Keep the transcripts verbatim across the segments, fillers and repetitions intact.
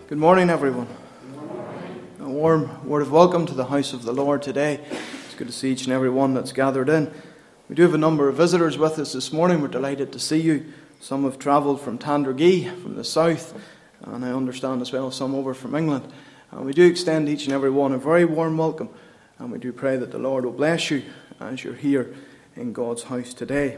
Good morning, everyone. Good morning. A warm word of welcome to the house of the Lord today. It's good to see each and every one that's gathered in. We do have a number of visitors with us this morning. We're delighted to see you. Some have travelled from Tandragee, from the south, and I understand as well some over from England. And we do extend each and every one a very warm welcome, and we do pray that the Lord will bless you as you're here in God's house today.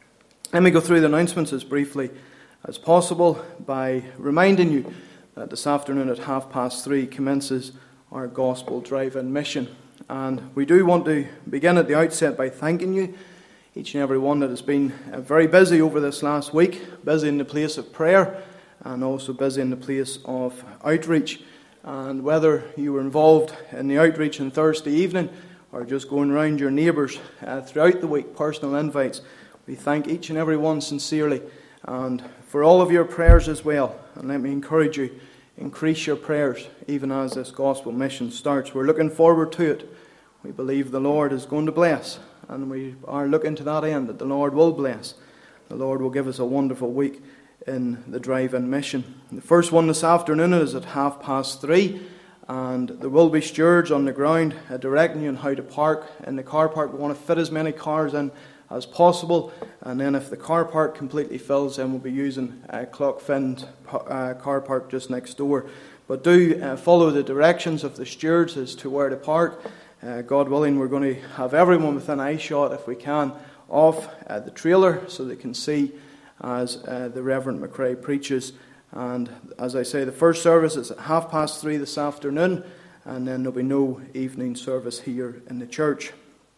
Let me go through the announcements as briefly as possible by reminding you that this afternoon at half past three commences our gospel drive-in mission. And we do want to begin at the outset by thanking you, each and every one that has been very busy over this last week, busy in the place of prayer and also busy in the place of outreach. And whether you were involved in the outreach on Thursday evening or just going around your neighbours uh, throughout the week, personal invites, we thank each and every one sincerely and for all of your prayers as well. And let me encourage you, increase your prayers even as this gospel mission starts. We're looking forward to it. We believe the Lord is going to bless, and we are looking to that end that the Lord will bless. The Lord will give us a wonderful week in the drive-in mission. The first one this afternoon is at half past three, and there will be stewards on the ground uh, directing you on how to park in the car park. We want to fit as many cars in as possible, and then if the car park completely fills, then we'll be using a Clockfin uh, car park just next door. But do uh, follow the directions of the stewards as to where to park. Uh, God willing, we're going to have everyone within eyeshot, if we can, of uh, the trailer so they can see as uh, the Reverend McRae preaches. And as I say, the first service is at half past three this afternoon, and then there'll be no evening service here in the church.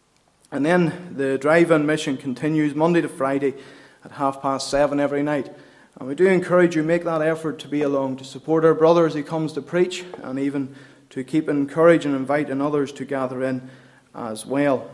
And then the drive-in mission continues Monday to Friday at half past seven every night. And we do encourage you, make that effort to be along, to support our brother as he comes to preach, and even to keep encouraging and inviting others to gather in as well.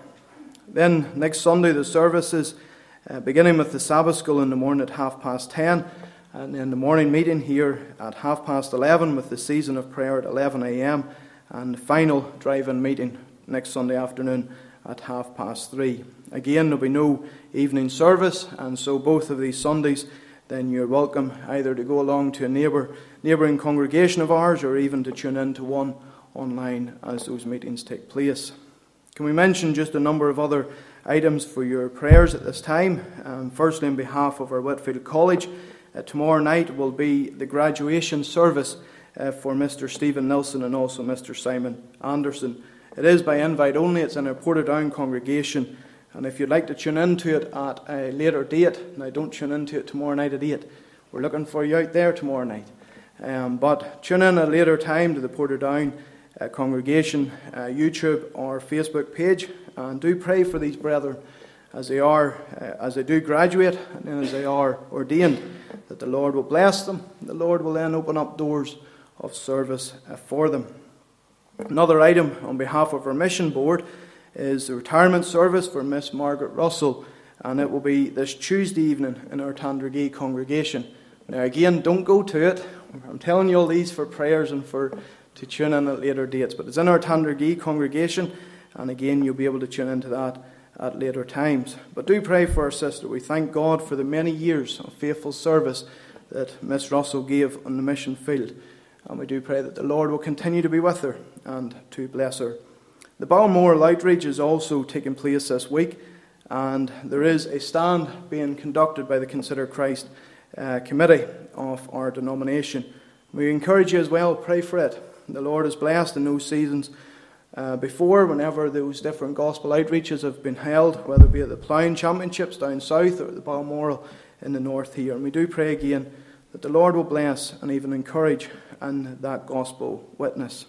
Then next Sunday the services, uh, beginning with the Sabbath school in the morning at half past ten, and then the morning meeting here at half past eleven with the season of prayer at eleven a.m. and the final drive-in meeting next Sunday afternoon at half past three. Again, there'll be no evening service, and so both of these Sundays, then you're welcome either to go along to a neighbour, neighbouring congregation of ours, or even to tune in to one online as those meetings take place. Can we mention just a number of other items for your prayers at this time? Um, firstly, on behalf of our Whitfield College, uh, tomorrow night will be the graduation service uh, for Mister Stephen Nilsson and also Mister Simon Anderson. It is by invite only. It's in our Portadown congregation, and if you'd like to tune into it at a later date, now don't tune into it tomorrow night at eight. We're looking for you out there tomorrow night. Um, but tune in at a later time to the Portadown uh, congregation uh, YouTube or Facebook page, and do pray for these brethren as they are, uh, as they do graduate, and then as they are ordained, that the Lord will bless them. The Lord will then open up doors of service uh, for them. Another item on behalf of our mission board is the retirement service for Miss Margaret Russell, and it will be this Tuesday evening in our Tandragee congregation. Now again, don't go to it. I'm telling you all these for prayers and for to tune in at later dates, but it's in our Tandragee congregation, and again you'll be able to tune into that at later times. But do pray for our sister. We thank God for the many years of faithful service that Miss Russell gave on the mission field. And we do pray that the Lord will continue to be with her and to bless her. The Balmoral outreach is also taking place this week, and there is a stand being conducted by the Consider Christ uh, committee of our denomination. We encourage you as well, pray for it. The Lord is blessed in those seasons uh, before, whenever those different gospel outreaches have been held, whether it be at the Ploughing Championships down south or at the Balmoral in the north here. And we do pray again that the Lord will bless and even encourage in that gospel witness.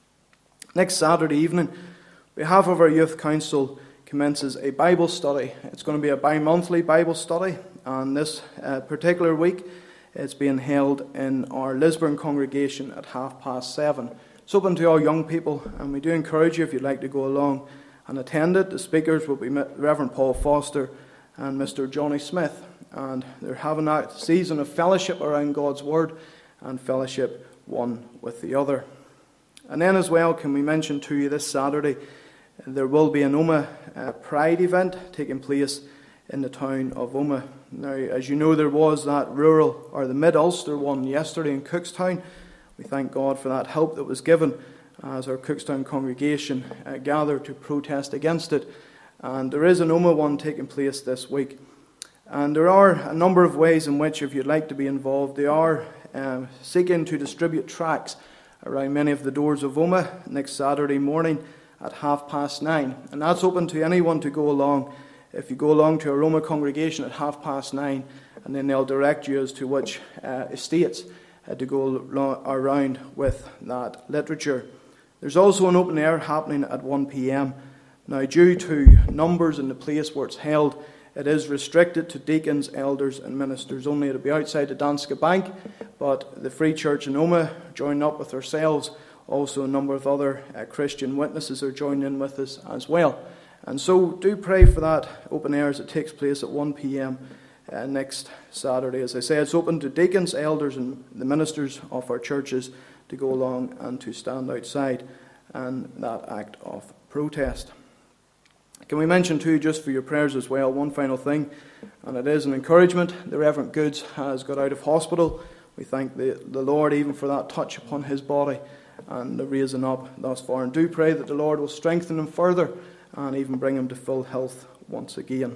Next Saturday evening, behalf of our youth council commences a Bible study. It's going to be a bi-monthly Bible study, and this uh, particular week it's being held in our Lisburn congregation at half past seven. It's open to all young people, and we do encourage you if you'd like to go along and attend it. The speakers will be Reverend Paul Foster and Mister Johnny Smith, and they're having that season of fellowship around God's Word and fellowship one with the other. And then as well, can we mention to you this Saturday, there will be an Omagh uh, Pride event taking place in the town of Omagh. Now, as you know, there was that rural, or the Mid-Ulster one yesterday in Cookstown. We thank God for that help that was given as our Cookstown congregation uh, gathered to protest against it. And there is an O M A one taking place this week. And there are a number of ways in which, if you'd like to be involved, they are um, seeking to distribute tracts around many of the doors of O M A next Saturday morning at half past nine. And that's open to anyone to go along. If you go along to our O M A congregation at half past nine, and then they'll direct you as to which uh, estates uh, to go lo- around with that literature. There's also an open air happening at one p.m. Now, due to numbers in the place where it's held, it is restricted to deacons, elders and ministers only. It'll be outside the Danske Bank, but the Free Church in O M A, joining up with ourselves, also a number of other uh, Christian witnesses are joining in with us as well. And so do pray for that open air as it takes place at one p.m. Uh, next Saturday. As I say, it's open to deacons, elders and the ministers of our churches to go along and to stand outside and that act of protest. Can we mention too, just for your prayers as well, one final thing, and it is an encouragement. The Reverend Goods has got out of hospital. We thank the, the Lord even for that touch upon his body and the raising up thus far. And do pray that the Lord will strengthen him further and even bring him to full health once again.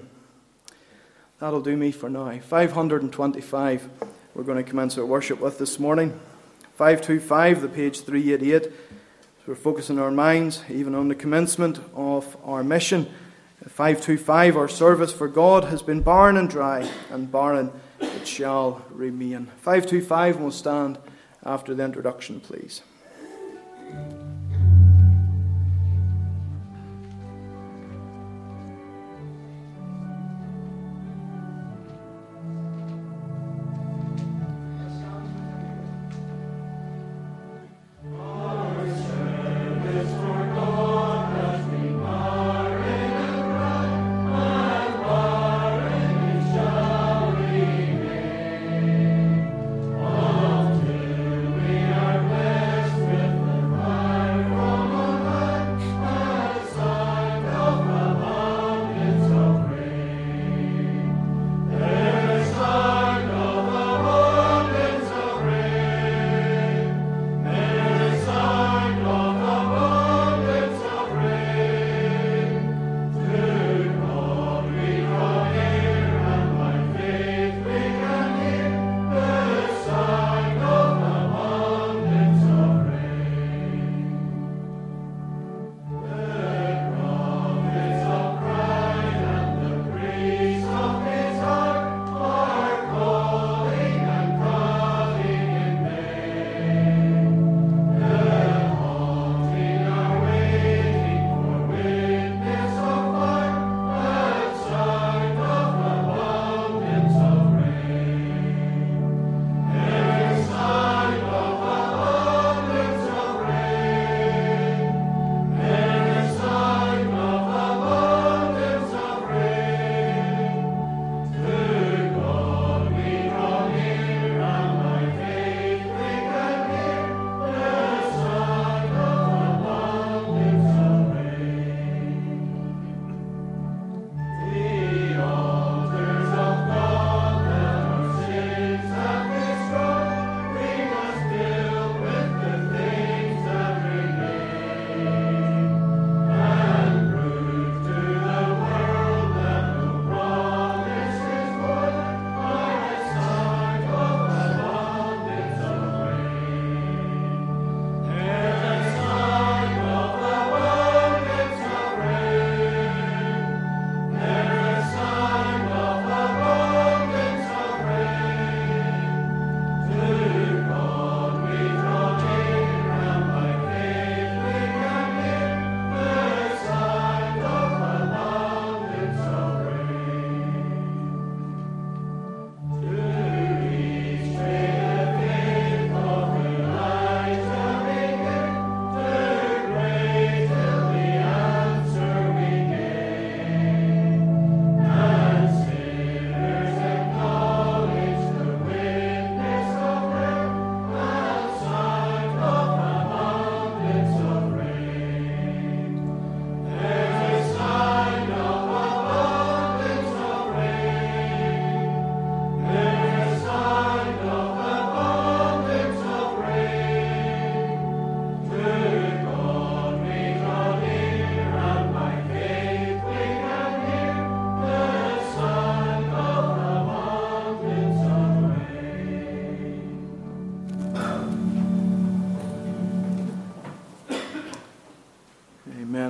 That'll do me for now. five hundred twenty-five we're going to commence our worship with this morning. five twenty-five, the page three eighty-eight. So we're focusing our minds even on the commencement of our mission. five twenty-five, our service for God has been barren and dry, and barren it shall remain. five twenty-five, and we'll stand after the introduction, please. All to we are blessed with the fire.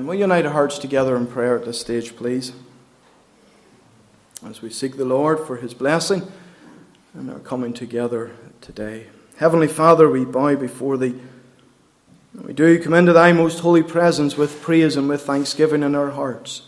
We'll unite our hearts together in prayer at this stage, please, as we seek the Lord for his blessing and our coming together today. Heavenly Father, we bow before thee. We do come into thy most holy presence with praise and with thanksgiving in our hearts.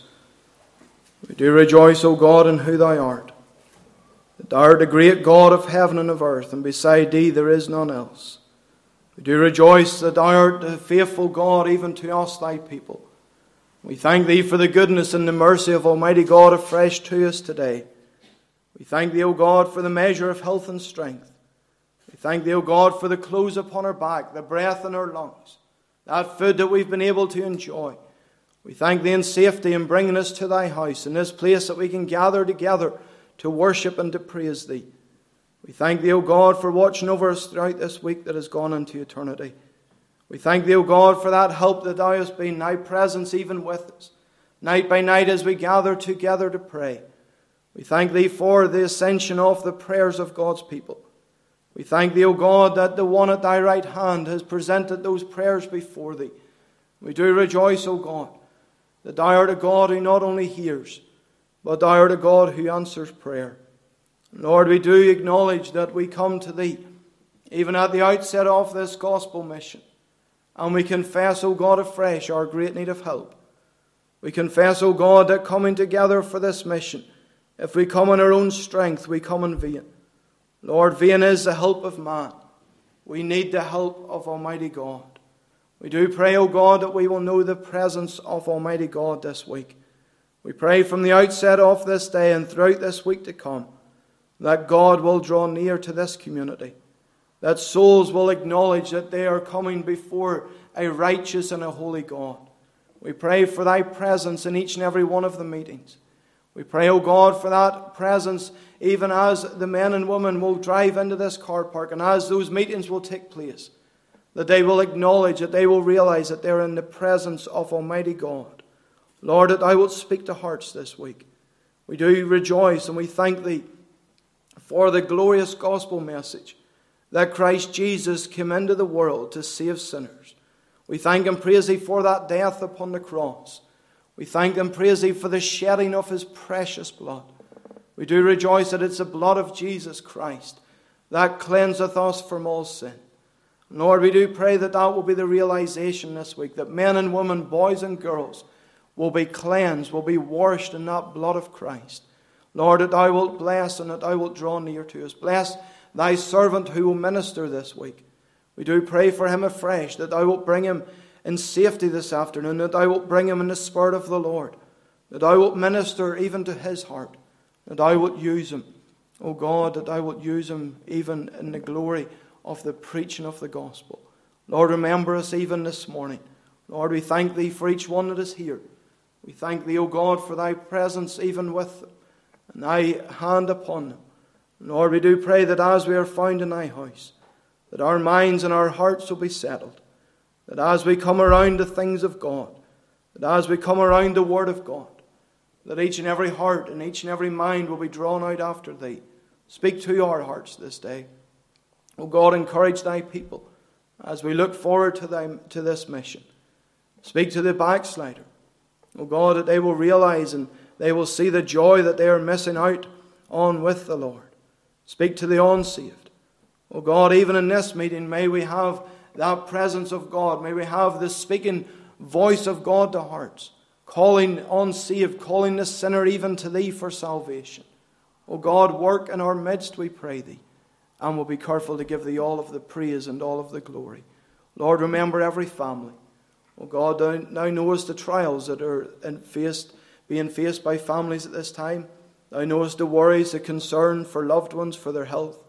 We do rejoice, O God, in who thou art, that thou art the great God of heaven and of earth, and beside thee there is none else. We do rejoice that thou art the faithful God even to us, thy people. We thank thee for the goodness and the mercy of Almighty God afresh to us today. We thank thee, O God, for the measure of health and strength. We thank thee, O God, for the clothes upon our back, the breath in our lungs, that food that we've been able to enjoy. We thank thee in safety in bringing us to thy house, in this place that we can gather together to worship and to praise thee. We thank thee, O God, for watching over us throughout this week that has gone into eternity. We thank thee, O God, for that help that thou hast been, thy presence even with us, night by night as we gather together to pray. We thank thee for the ascension of the prayers of God's people. We thank thee, O God, that the one at thy right hand has presented those prayers before thee. We do rejoice, O God, that thou art a God who not only hears, but thou art a God who answers prayer. Lord, we do acknowledge that we come to thee, even at the outset of this gospel mission, and we confess, O God, afresh our great need of help. We confess, O God, that coming together for this mission, if we come in our own strength, we come in vain. Lord, vain is the help of man. We need the help of Almighty God. We do pray, O God, that we will know the presence of Almighty God this week. We pray from the outset of this day and throughout this week to come, that God will draw near to this community, that souls will acknowledge that they are coming before a righteous and a holy God. We pray for thy presence in each and every one of the meetings. We pray, O God, for that presence even as the men and women will drive into this car park and as those meetings will take place, that they will acknowledge, that they will realize that they're in the presence of Almighty God. Lord, that thou wilt speak to hearts this week. We do rejoice and we thank thee for the glorious gospel message that Christ Jesus came into the world to save sinners. We thank and praise thee for that death upon the cross. We thank and praise thee for the shedding of his precious blood. We do rejoice that it's the blood of Jesus Christ that cleanseth us from all sin. Lord, we do pray that that will be the realization this week, that men and women, boys and girls, will be cleansed, will be washed in that blood of Christ. Lord, that thou wilt bless and that thou wilt draw near to us. Bless thy servant who will minister this week. We do pray for him afresh, that thou wilt bring him in safety this afternoon, that thou wilt bring him in the Spirit of the Lord, that thou wilt minister even to his heart, that thou wilt use him, O God, that thou wilt use him even in the glory of the preaching of the gospel. Lord, remember us even this morning. Lord, we thank thee for each one that is here. We thank thee, O God, for thy presence even with them, and thy hand upon them. Lord, we do pray that as we are found in thy house, that our minds and our hearts will be settled, that as we come around the things of God, that as we come around the Word of God, that each and every heart and each and every mind will be drawn out after thee. Speak to our hearts this day. O God, encourage thy people as we look forward to, thy, to this mission. Speak to the backslider. O God, that they will realize and they will see the joy that they are missing out on with the Lord. Speak to the unsaved. O God, even in this meeting, may we have that presence of God. May we have the speaking voice of God to hearts, calling unsaved, calling the sinner even to thee for salvation. O God, work in our midst, we pray thee, and we'll be careful to give thee all of the praise and all of the glory. Lord, remember every family. O God, thou, thou knowest the trials that are in faced, being faced by families at this time. Thou knowest the worries, the concern for loved ones, for their health.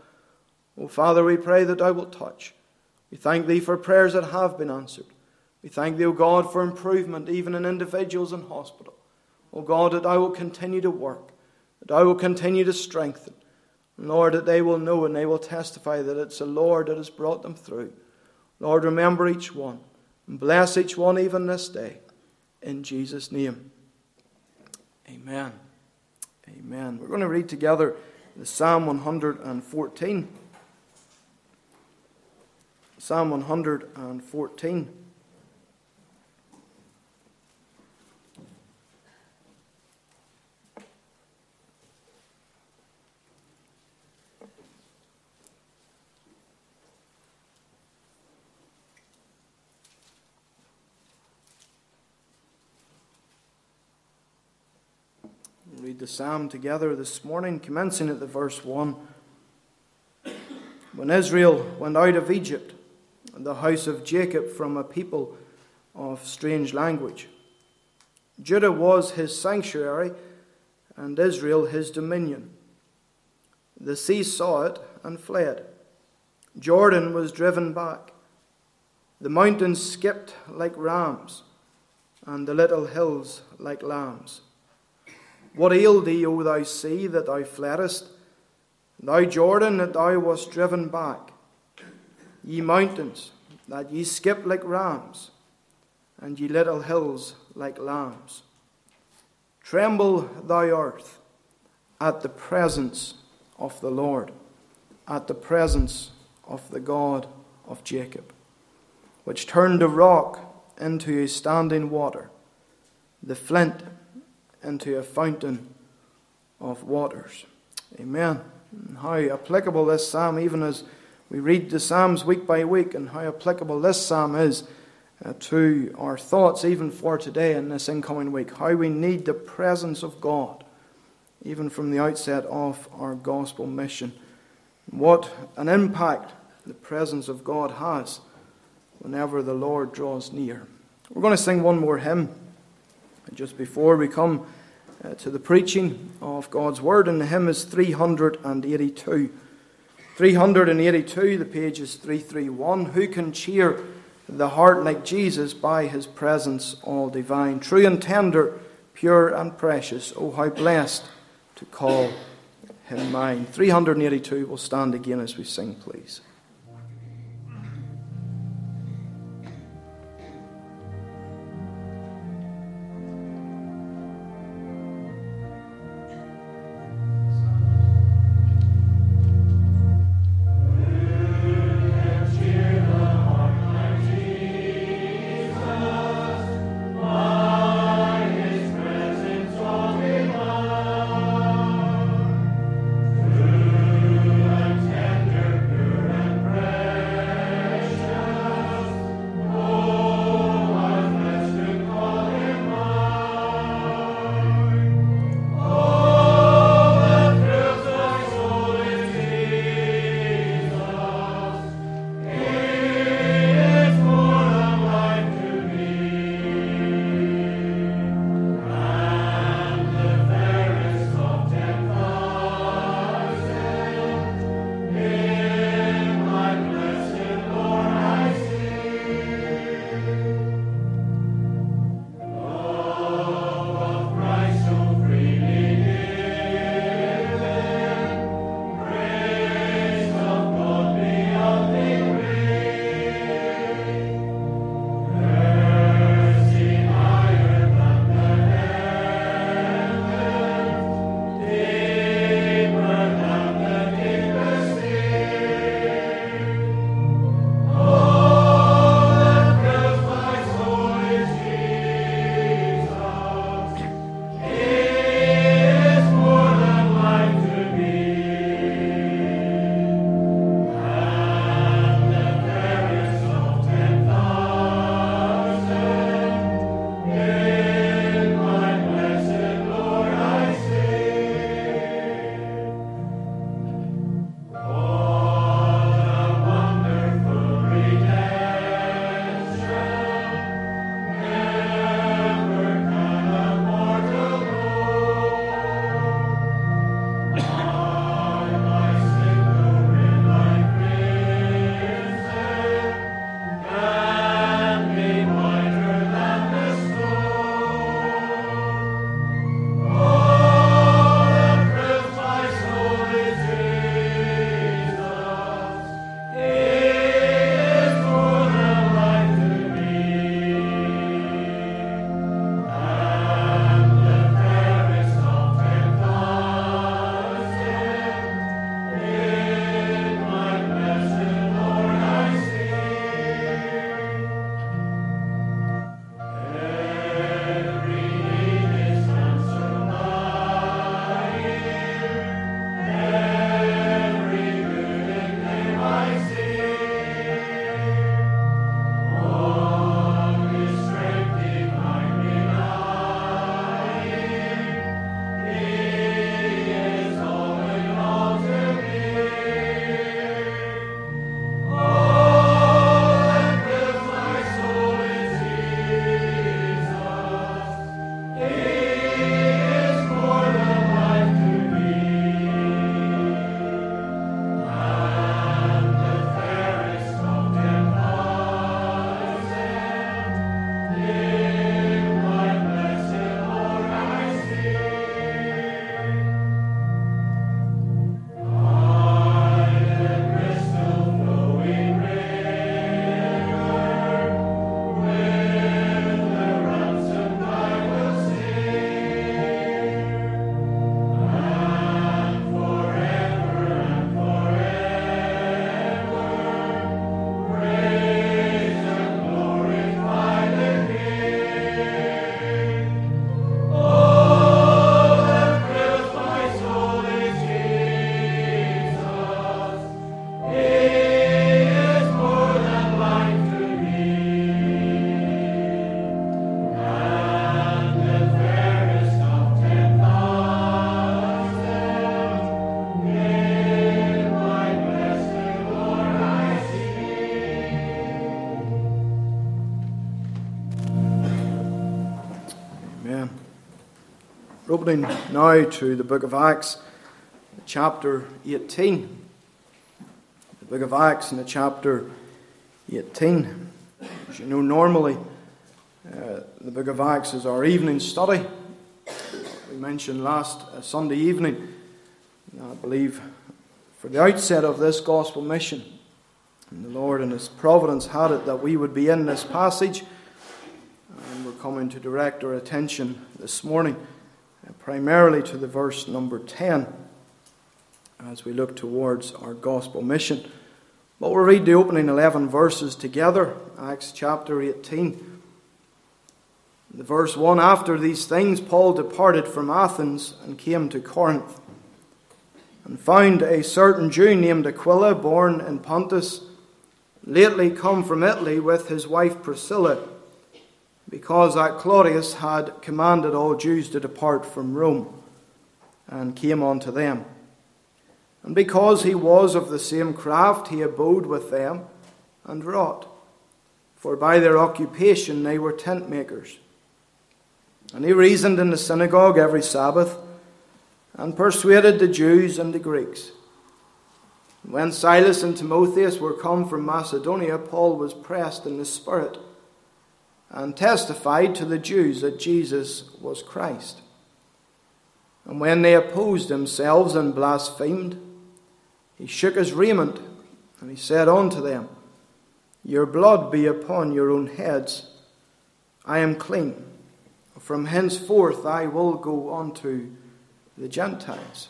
O Father, we pray that thou wilt touch. We thank thee for prayers that have been answered. We thank thee, O God, for improvement even in individuals in hospital. O God, that thou will continue to work, that thou will continue to strengthen. And Lord, that they will know and they will testify that it's the Lord that has brought them through. Lord, remember each one and bless each one even this day. In Jesus' name, amen. Amen. We're going to read together the Psalm one hundred fourteen. Psalm one hundred fourteen. read the psalm together this morning, commencing at the verse one. When Israel went out of Egypt, the house of Jacob from a people of strange language. Judah was his sanctuary, and Israel his dominion. The sea saw it and fled. Jordan was driven back. The mountains skipped like rams, and the little hills like lambs. What ailed thee, O thou sea, that thou fleddest? Thou Jordan, that thou wast driven back? Ye mountains, that ye skip like rams, and ye little hills like lambs. Tremble, thou earth, at the presence of the Lord, at the presence of the God of Jacob, which turned the rock into a standing water, the flint into a fountain of waters. Amen. And how applicable this psalm, even as we read the psalms week by week, and how applicable this psalm is uh, to our thoughts even for today and this incoming week. How we need the presence of God, even from the outset of our gospel mission. What an impact the presence of God has whenever the Lord draws near. We're going to sing one more hymn just before we come uh, to the preaching of God's Word, and the hymn is three hundred eighty-two. three hundred eighty-two, the page is three thirty-one. Who can cheer the heart like Jesus by his presence all divine? True and tender, pure and precious, oh how blessed to call him mine. three hundred eighty-two, we'll stand again as we sing, please. Tender, pure, and We're opening now to the book of Acts, chapter eighteen. The book of Acts in the chapter eighteen. As you know, normally uh, the book of Acts is our evening study. We mentioned last uh, Sunday evening, I believe, for the outset of this gospel mission. And the Lord in His providence had it that we would be in this passage. And we're coming to direct our attention this morning uh, primarily to the verse number ten as we look towards our gospel mission. But we'll read the opening eleven verses together, Acts chapter eighteen. The verse one, after these things Paul departed from Athens and came to Corinth, and found a certain Jew named Aquila, born in Pontus, lately come from Italy with his wife Priscilla, because that Claudius had commanded all Jews to depart from Rome, and came unto them. And because he was of the same craft, he abode with them and wrought, for by their occupation they were tent makers. And he reasoned in the synagogue every Sabbath, and persuaded the Jews and the Greeks. When Silas and Timotheus were come from Macedonia, Paul was pressed in the Spirit, and testified to the Jews that Jesus was Christ. And when they opposed themselves and blasphemed, he shook his raiment, and he said unto them, Your blood be upon your own heads. I am clean. From henceforth I will go unto the Gentiles.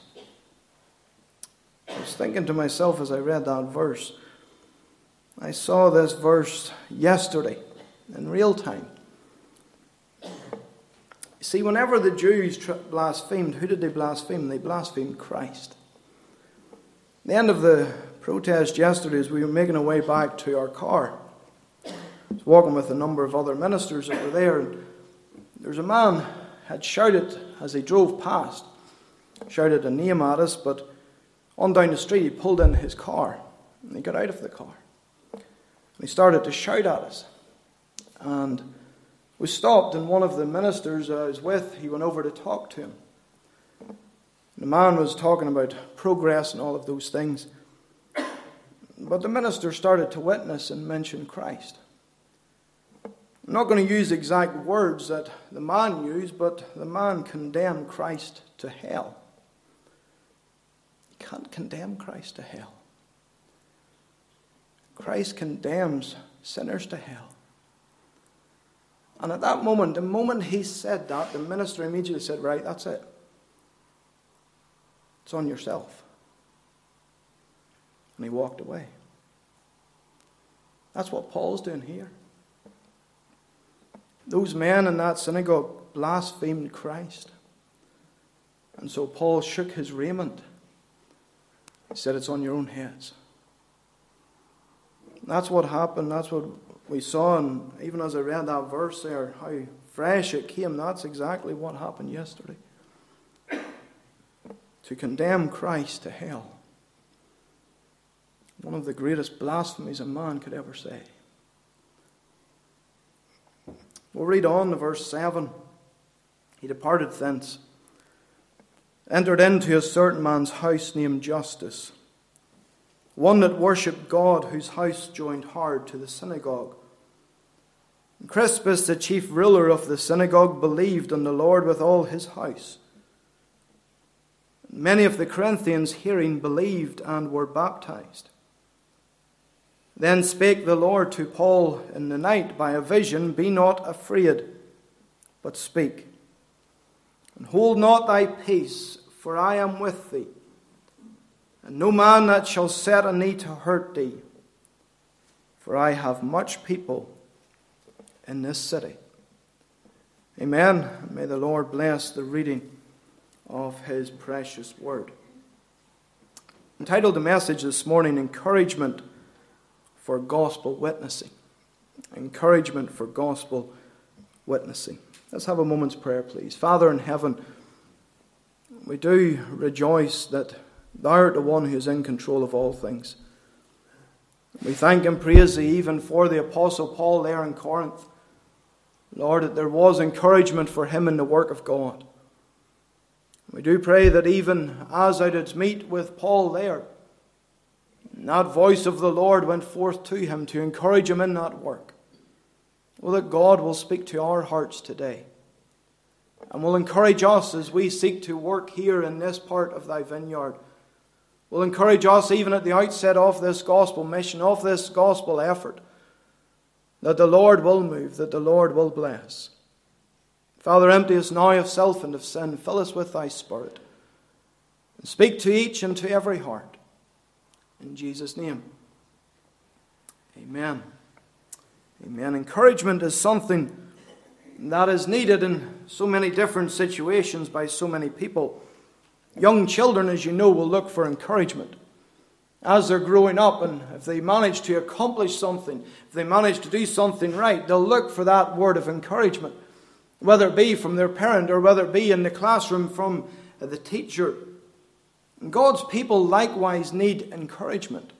I was thinking to myself as I read that verse, I saw this verse yesterday in real time. You see, whenever the Jews blasphemed, who did they blaspheme? They blasphemed Christ. The end of the protest yesterday, as we were making our way back to our car, I was walking with a number of other ministers that were there, and there's a man had shouted as he drove past, shouted a name at us, but on down the street he pulled in his car, and he got out of the car, and he started to shout at us. And we stopped, and one of the ministers I was with, he went over to talk to him. The man was talking about progress and all of those things. But the minister started to witness and mention Christ. I'm not going to use exact words that the man used, but the man condemned Christ to hell. You can't condemn Christ to hell. Christ condemns sinners to hell. And at that moment, the moment he said that, the minister immediately said, right, that's it. It's on yourself. And he walked away. That's what Paul's doing here. Those men in that synagogue blasphemed Christ. And so Paul shook his raiment. He said, it's on your own heads. That's what happened. That's what we saw. And even as I read that verse there, how fresh it came, that's exactly what happened yesterday. To condemn Christ to hell. One of the greatest blasphemies a man could ever say. We'll read on to verse seven. He departed thence, entered into a certain man's house named Justus, one that worshipped God, whose house joined hard to the synagogue. And Crispus, the chief ruler of the synagogue, believed on the Lord with all his house. Many of the Corinthians, hearing, believed and were baptized. Then spake the Lord to Paul in the night by a vision, Be not afraid, but speak. And hold not thy peace, for I am with thee. And no man that shall set on thee to hurt thee, for I have much people in this city. Amen. May the Lord bless the reading of his precious word. Entitled the message this morning, Encouragement for Gospel Witnessing. Encouragement for Gospel Witnessing. Let's have a moment's prayer, please. Father in heaven, we do rejoice that Thou art the one who is in control of all things. We thank and praise Thee even for the Apostle Paul there in Corinth. Lord, that there was encouragement for him in the work of God. We do pray that even as I did meet with Paul there, that voice of the Lord went forth to him to encourage him in that work. Well, that God will speak to our hearts today and will encourage us as we seek to work here in this part of thy vineyard. Will encourage us even at the outset of this gospel mission, of this gospel effort, that the Lord will move, that the Lord will bless. Father, empty us now of self and of sin. Fill us with thy Spirit. And speak to each and to every heart. In Jesus' name. Amen. Amen. Encouragement is something that is needed in so many different situations by so many people. Young children, as you know, will look for encouragement as they're growing up, and if they manage to accomplish something, if they manage to do something right, they'll look for that word of encouragement, whether it be from their parent or whether it be in the classroom from the teacher. And God's people likewise need encouragement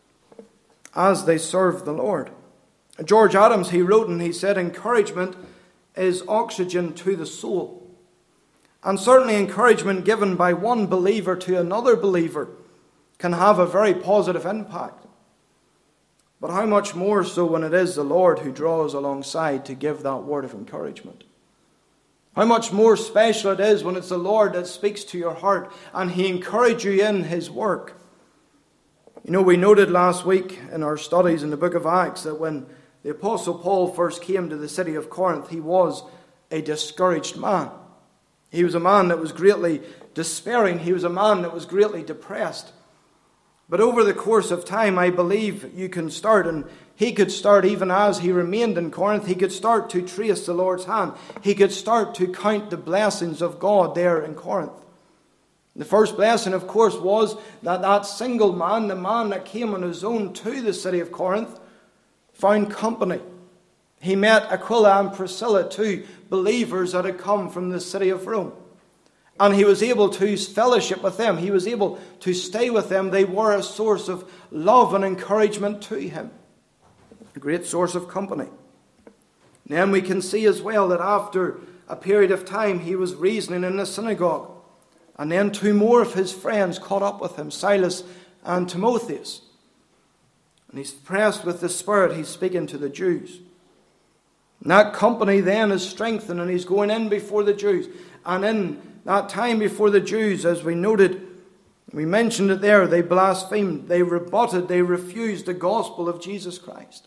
as they serve the Lord. George Adams, he wrote and he said, encouragement is oxygen to the soul. And certainly encouragement given by one believer to another believer can have a very positive impact. But how much more so when it is the Lord who draws alongside to give that word of encouragement? How much more special it is when it's the Lord that speaks to your heart and he encourages you in his work. You know, we noted last week in our studies in the book of Acts that when the Apostle Paul first came to the city of Corinth, he was a discouraged man. He was a man that was greatly despairing. He was a man that was greatly depressed. But over the course of time, I believe you can start, and he could start even as he remained in Corinth, he could start to trace the Lord's hand. He could start to count the blessings of God there in Corinth. The first blessing, of course, was that that single man, the man that came on his own to the city of Corinth, found company. He met Aquila and Priscilla, two believers that had come from the city of Rome. And he was able to fellowship with them. He was able to stay with them. They were a source of love and encouragement to him. A great source of company. And then we can see as well that after a period of time he was reasoning in the synagogue. And then two more of his friends caught up with him, Silas and Timotheus. And he's pressed with the Spirit, he's speaking to the Jews. And that company then is strengthened and he's going in before the Jews. And in that time before the Jews, as we noted, we mentioned it there, they blasphemed, they rebutted, they refused the gospel of Jesus Christ.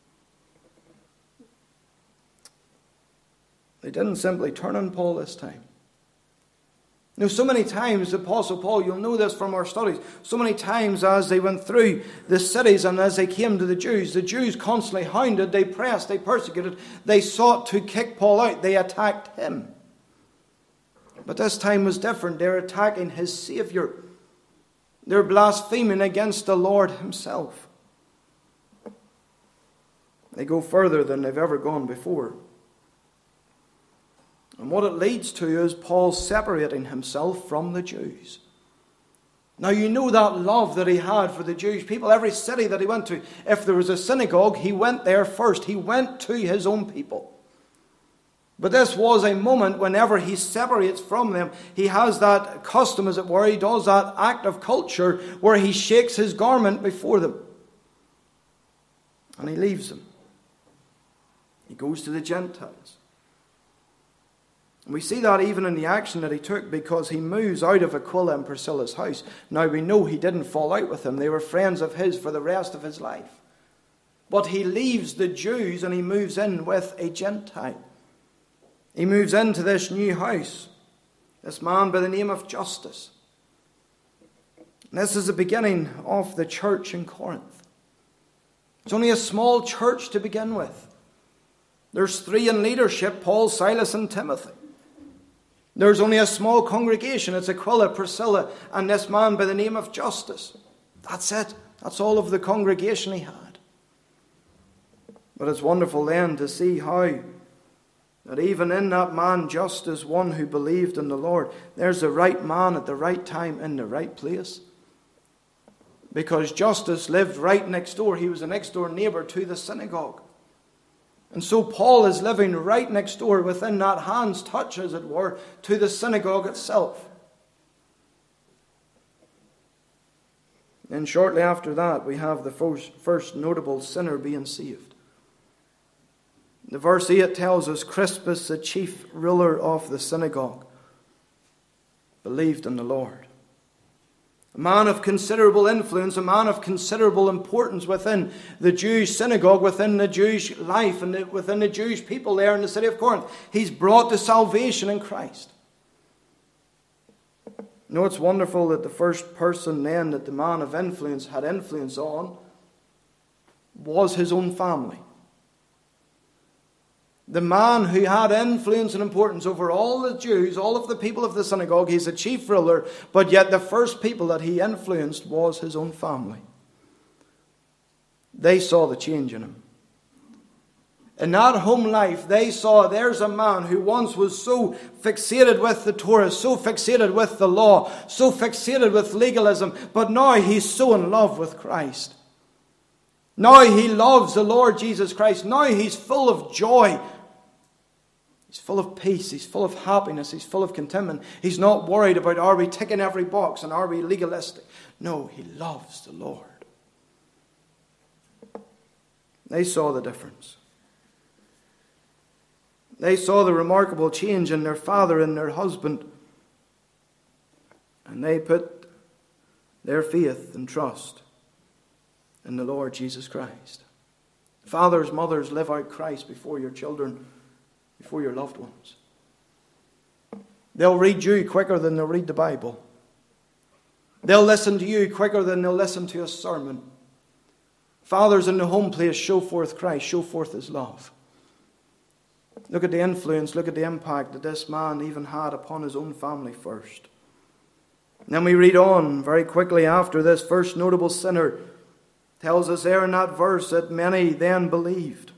They didn't simply turn on Paul this time. You know, so many times the Apostle Paul, you'll know this from our studies, so many times as they went through the cities and as they came to the Jews, the Jews constantly hounded, they pressed, they persecuted, they sought to kick Paul out, they attacked him. But this time was different. They're attacking his Savior. They're blaspheming against the Lord himself. They go further than they've ever gone before. And what it leads to is Paul separating himself from the Jews. Now you know that love that he had for the Jewish people. Every city that he went to, if there was a synagogue, he went there first. He went to his own people. But this was a moment whenever he separates from them. He has that custom, as it were. He does that act of culture where he shakes his garment before them. And he leaves them. He goes to the Gentiles. And we see that even in the action that he took, because he moves out of Aquila and Priscilla's house. Now we know he didn't fall out with them. They were friends of his for the rest of his life. But he leaves the Jews and he moves in with a Gentile. He moves into this new house, this man by the name of Justus. And this is the beginning of the church in Corinth. It's only a small church to begin with. There's three in leadership, Paul, Silas, and Timothy. There's only a small congregation. It's Aquila, Priscilla, and this man by the name of Justus. That's it. That's all of the congregation he had. But it's wonderful then to see how that even in that man, Justus, one who believed in the Lord, there's the right man at the right time in the right place. Because Justus lived right next door. He was a next door neighbor to the synagogue. And so Paul is living right next door within that hand's touch, as it were, to the synagogue itself. And shortly after that, we have the first, first notable sinner being saved. The verse eight tells us Crispus, the chief ruler of the synagogue, believed in the Lord. A man of considerable influence, a man of considerable importance within the Jewish synagogue, within the Jewish life, and within the Jewish people there in the city of Corinth. He's brought to salvation in Christ. You know, it's wonderful that the first person then that the man of influence had influence on was his own family. The man who had influence and importance over all the Jews, all of the people of the synagogue, he's a chief ruler, but yet the first people that he influenced was his own family. They saw the change in him. In that home life, they saw there's a man who once was so fixated with the Torah, so fixated with the law, so fixated with legalism, but now he's so in love with Christ. Now he loves the Lord Jesus Christ. Now he's full of joy. He's full of peace. He's full of happiness. He's full of contentment. He's not worried about, are we ticking every box and are we legalistic? No, he loves the Lord. They saw the difference. They saw the remarkable change in their father and their husband. And they put their faith and trust in the Lord Jesus Christ. Fathers, mothers, live out Christ before your children, before your loved ones. They'll read you quicker than they'll read the Bible. They'll listen to you quicker than they'll listen to a sermon. Fathers in the home place, show forth Christ, show forth his love. Look at the influence, look at the impact that this man even had upon his own family first. And then we read on very quickly after this first notable sinner. Tells us there in that verse that many then believed.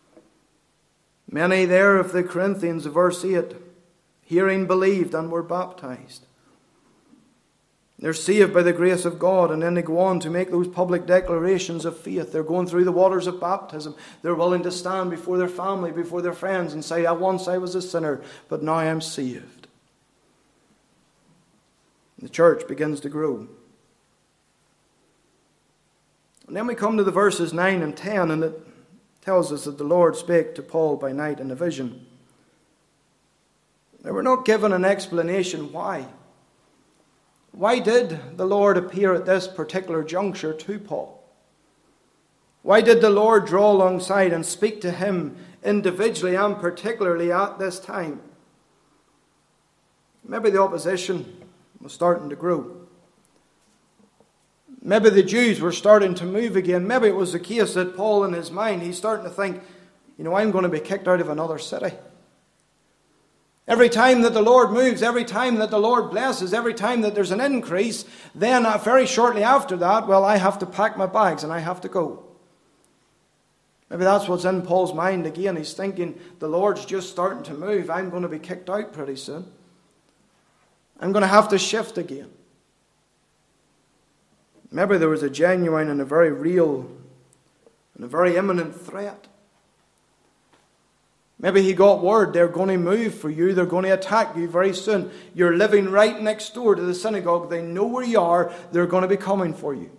Many there of the Corinthians, verse eight, hearing believed and were baptized. They're saved by the grace of God, and then they go on to make those public declarations of faith. They're going through the waters of baptism. They're willing to stand before their family, before their friends, and say, once I was a sinner, but now I'm saved. The church begins to grow. And then we come to the verses nine and ten, and it tells us that the Lord spake to Paul by night in a vision. Now, we're not given an explanation why. Why did the Lord appear at this particular juncture to Paul? Why did the Lord draw alongside and speak to him individually and particularly at this time? Maybe the opposition was starting to grow. Maybe the Jews were starting to move again. Maybe it was the case that Paul, in his mind, he's starting to think, you know, I'm going to be kicked out of another city. Every time that the Lord moves, every time that the Lord blesses, every time that there's an increase, then uh, very shortly after that, well, I have to pack my bags and I have to go. Maybe that's what's in Paul's mind again. He's thinking, the Lord's just starting to move. I'm going to be kicked out pretty soon. I'm going to have to shift again. Maybe there was a genuine and a very real and a very imminent threat. Maybe he got word they're going to move for you. They're going to attack you very soon. You're living right next door to the synagogue. They know where you are. They're going to be coming for you.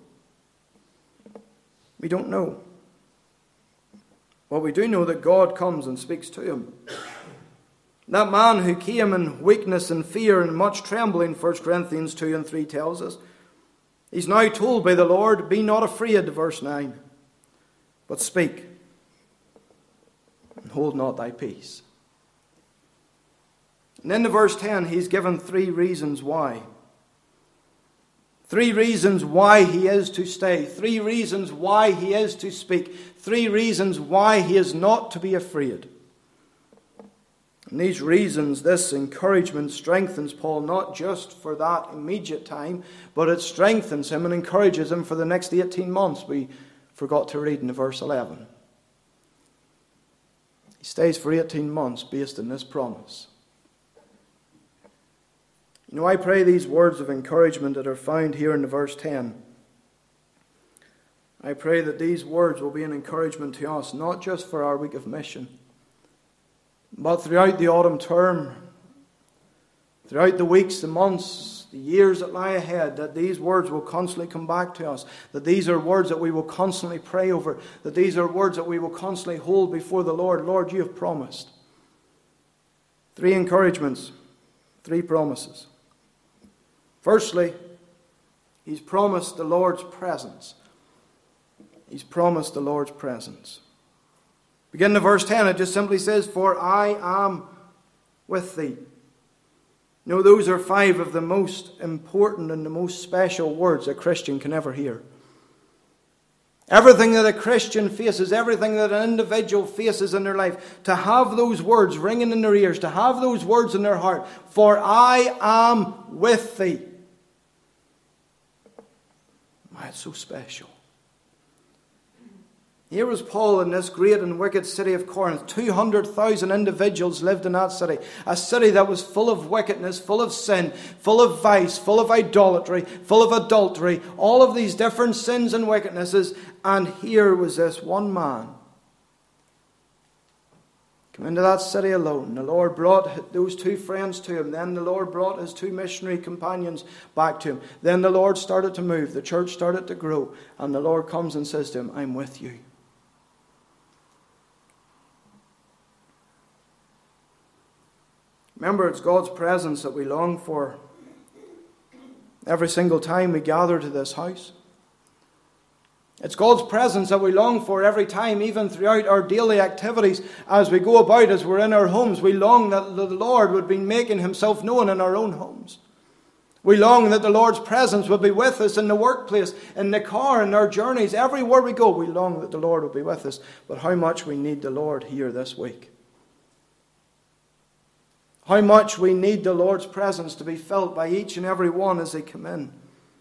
We don't know. But we do know that God comes and speaks to him. That man who came in weakness and fear and much trembling, First Corinthians two and three tells us, he's now told by the Lord, be not afraid, verse nine, but speak. And hold not thy peace. And then in verse ten, he's given three reasons why. Three reasons why he is to stay. Three reasons why he is to speak. Three reasons why he is not to be afraid. And these reasons, this encouragement strengthens Paul not just for that immediate time, but it strengthens him and encourages him for the next eighteen months. We forgot to read in verse eleven. He stays for eighteen months based on this promise. You know, I pray these words of encouragement that are found here in the verse ten. I pray that these words will be an encouragement to us, not just for our week of mission, but throughout the autumn term, throughout the weeks, the months, the years that lie ahead, that these words will constantly come back to us, that these are words that we will constantly pray over, that these are words that we will constantly hold before the Lord. Lord, you have promised. Three encouragements, three promises. Firstly, he's promised the Lord's presence. He's promised the Lord's presence. Beginning of verse ten, it just simply says, "For I am with thee." You know, those are five of the most important and the most special words a Christian can ever hear. Everything that a Christian faces, everything that an individual faces in their life, to have those words ringing in their ears, to have those words in their heart, "For I am with thee." Why, it's so special. Here was Paul in this great and wicked city of Corinth. two hundred thousand individuals lived in that city. A city that was full of wickedness, full of sin, full of vice, full of idolatry, full of adultery. All of these different sins and wickednesses. And here was this one man. Come into that city alone. The Lord brought those two friends to him. Then the Lord brought his two missionary companions back to him. Then the Lord started to move. The church started to grow. And the Lord comes and says to him, "I'm with you." Remember, it's God's presence that we long for every single time we gather to this house. It's God's presence that we long for every time, even throughout our daily activities, as we go about, as we're in our homes. We long that the Lord would be making himself known in our own homes. We long that the Lord's presence would be with us in the workplace, in the car, in our journeys. Everywhere we go, we long that the Lord would be with us. But how much we need the Lord here this week. How much we need the Lord's presence to be felt by each and every one as they come in.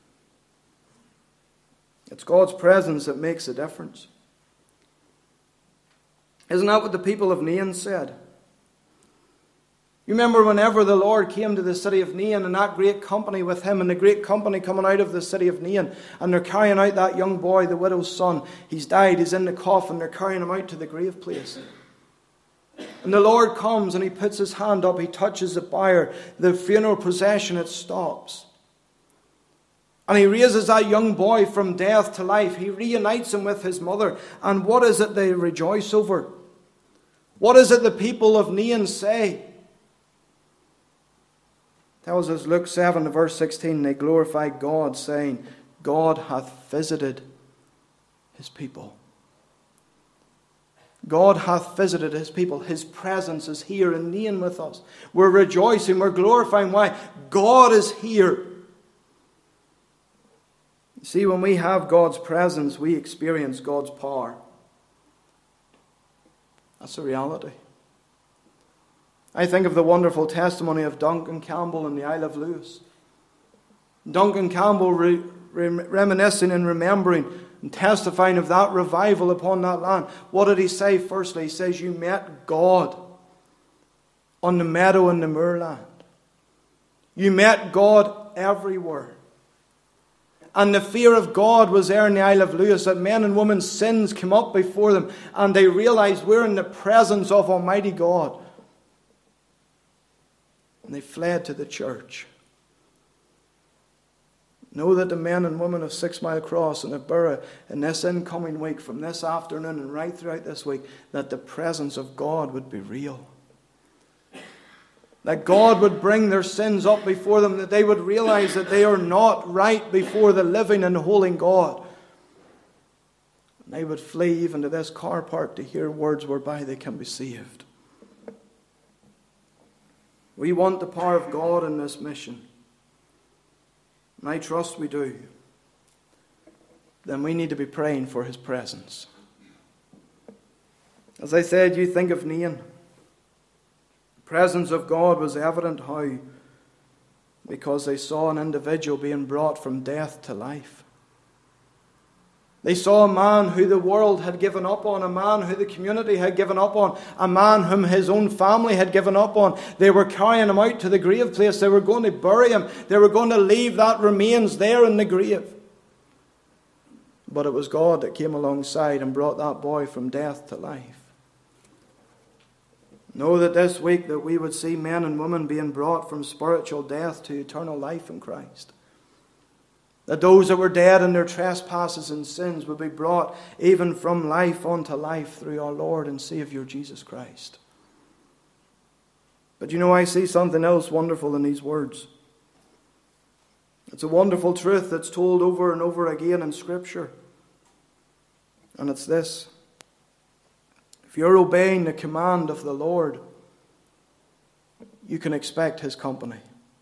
It's God's presence that makes a difference. Isn't that what the people of Nain said? You remember whenever the Lord came to the city of Nain and that great company with him, and the great company coming out of the city of Nain, and they're carrying out that young boy, the widow's son. He's died, he's in the coffin, they're carrying him out to the grave place. And the Lord comes and he puts his hand up, he touches the bier, the funeral procession, it stops. And he raises that young boy from death to life. He reunites him with his mother. And what is it they rejoice over? What is it the people of Nain say? Tells us Luke seven, verse sixteen, they glorify God, saying, "God hath visited his people." God hath visited his people. His presence is here in Nain with us. We're rejoicing, we're glorifying. Why? God is here. You see, when we have God's presence, we experience God's power. That's a reality. I think of the wonderful testimony of Duncan Campbell in the Isle of Lewis. Duncan Campbell re- re- reminiscing and remembering and testifying of that revival upon that land. What did he say firstly? He says, "You met God on the meadow in the moorland. You met God everywhere." And the fear of God was there in the Isle of Lewis, that men and women's sins came up before them, and they realized we're in the presence of Almighty God. And they fled to the church. Know that the men and women of Six Mile Cross and of Borough in this incoming week, from this afternoon and right throughout this week, that the presence of God would be real. That God would bring their sins up before them, that they would realize that they are not right before the living and holy God. And they would flee even to this car park to hear words whereby they can be saved. We want the power of God in this mission. And I trust we do. Then we need to be praying for his presence. As I said, you think of Nain. The presence of God was evident. How? Because they saw an individual being brought from death to life. They saw a man who the world had given up on, a man who the community had given up on, a man whom his own family had given up on. They were carrying him out to the grave place. They were going to bury him. They were going to leave that remains there in the grave. But it was God that came alongside and brought that boy from death to life. Know that this week that we would see men and women being brought from spiritual death to eternal life in Christ. That those that were dead in their trespasses and sins would be brought even from life unto life through our Lord and Saviour Jesus Christ. But you know, I see something else wonderful in these words. It's a wonderful truth that's told over and over again in Scripture. And it's this. If you're obeying the command of the Lord, you can expect His company.